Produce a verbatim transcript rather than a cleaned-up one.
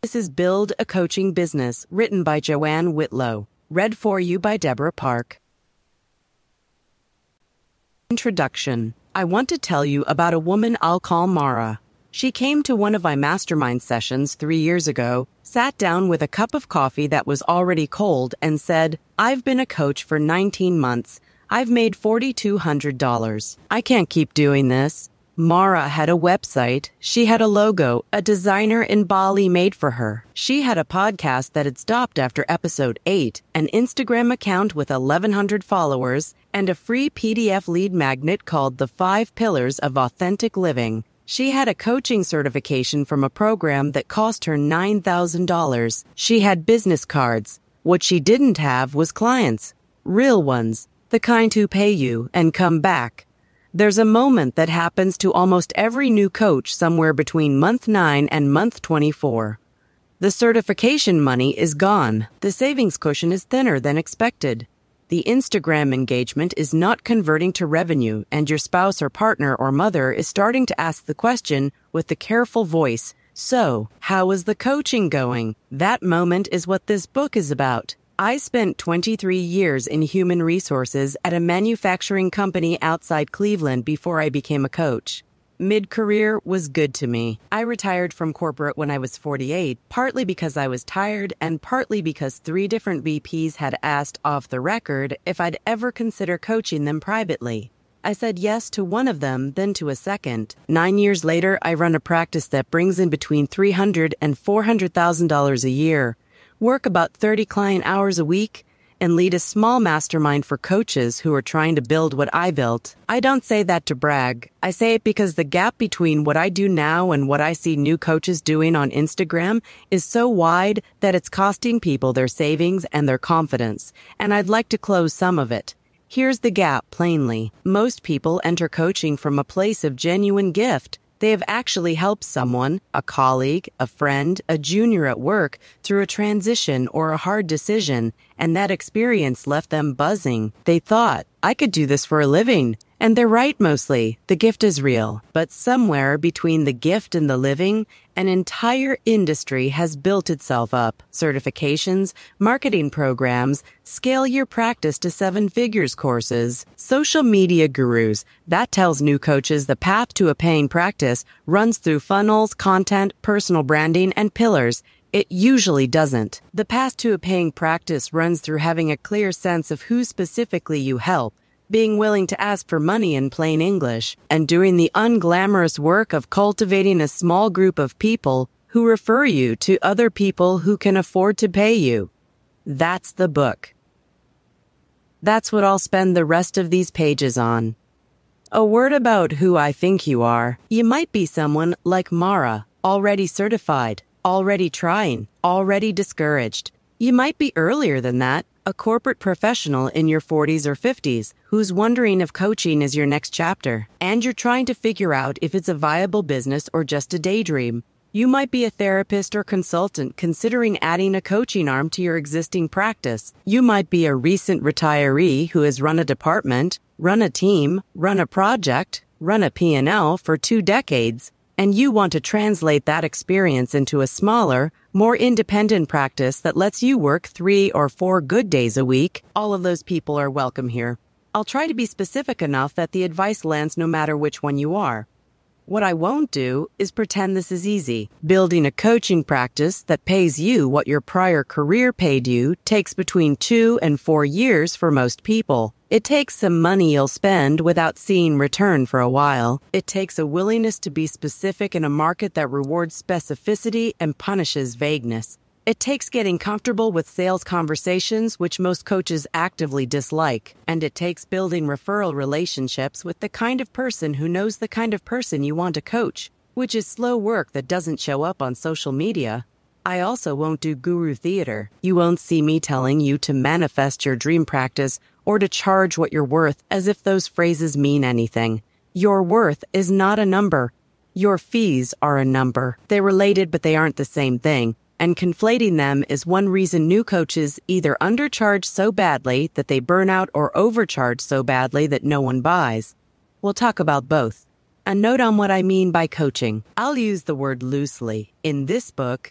This is Build a Coaching Business, written by Joanne Whitlow. Read for you by Deborah Park. Introduction. I want to tell you about a woman I'll call Mara. She came to one of my mastermind sessions three years ago, sat down with a cup of coffee that was already cold, and said, "I've been a coach for nineteen months. I've made four thousand two hundred dollars. I can't keep doing this." Mara had a website, she had a logo, a designer in Bali made for her. She had a podcast that had stopped after episode eight, an Instagram account with eleven hundred followers, and a free P D F lead magnet called The Five Pillars of Authentic Living. She had a coaching certification from a program that cost her nine thousand dollars. She had business cards. What she didn't have was clients. Real ones. The kind who pay you and come back. There's a moment that happens to almost every new coach somewhere between month nine and month twenty-four. The certification money is gone. The savings cushion is thinner than expected. The Instagram engagement is not converting to revenue, and your spouse or partner or mother is starting to ask the question with the careful voice, "So, how is the coaching going?" That moment is what this book is about. I spent twenty-three years in human resources at a manufacturing company outside Cleveland before I became a coach. Mid-career was good to me. I retired from corporate when I was forty-eight, partly because I was tired and partly because three different V Ps had asked off the record if I'd ever consider coaching them privately. I said yes to one of them, then to a second. Nine years later, I run a practice that brings in between three hundred thousand dollars and four hundred thousand dollars a year. Work about thirty client hours a week, and lead a small mastermind for coaches who are trying to build what I built. I don't say that to brag. I say it because the gap between what I do now and what I see new coaches doing on Instagram is so wide that it's costing people their savings and their confidence, and I'd like to close some of it. Here's the gap, plainly. Most people enter coaching from a place of genuine gift. They have actually helped someone, a colleague, a friend, a junior at work, through a transition or a hard decision, and that experience left them buzzing. They thought, "I could do this for a living." And they're right mostly. The gift is real. But somewhere between the gift and the living, an entire industry has built itself up. Certifications, marketing programs, scale your practice to seven figures courses, social media gurus. That tells new coaches the path to a paying practice runs through funnels, content, personal branding, and pillars. It usually doesn't. The path to a paying practice runs through having a clear sense of who specifically you help, being willing to ask for money in plain English, and doing the unglamorous work of cultivating a small group of people who refer you to other people who can afford to pay you. That's the book. That's what I'll spend the rest of these pages on. A word about who I think you are. You might be someone like Mara, already certified, already trying, already discouraged. You might be earlier than that, a corporate professional in your forties or fifties who's wondering if coaching is your next chapter, and you're trying to figure out if it's a viable business or just a daydream. You might be a therapist or consultant considering adding a coaching arm to your existing practice. You might be a recent retiree who has run a department, run a team, run a project, run a P and L for two decades, and you want to translate that experience into a smaller, more independent practice that lets you work three or four good days a week. All of those people are welcome here. I'll try to be specific enough that the advice lands no matter which one you are. What I won't do is pretend this is easy. Building a coaching practice that pays you what your prior career paid you takes between two and four years for most people. It takes some money you'll spend without seeing return for a while. It takes a willingness to be specific in a market that rewards specificity and punishes vagueness. It takes getting comfortable with sales conversations, which most coaches actively dislike. And it takes building referral relationships with the kind of person who knows the kind of person you want to coach, which is slow work that doesn't show up on social media. I also won't do guru theater. You won't see me telling you to manifest your dream practice or to charge what you're worth as if those phrases mean anything. Your worth is not a number. Your fees are a number. They're related, but they aren't the same thing. And conflating them is one reason new coaches either undercharge so badly that they burn out or overcharge so badly that no one buys. We'll talk about both. A note on what I mean by coaching. I'll use the word loosely. In this book,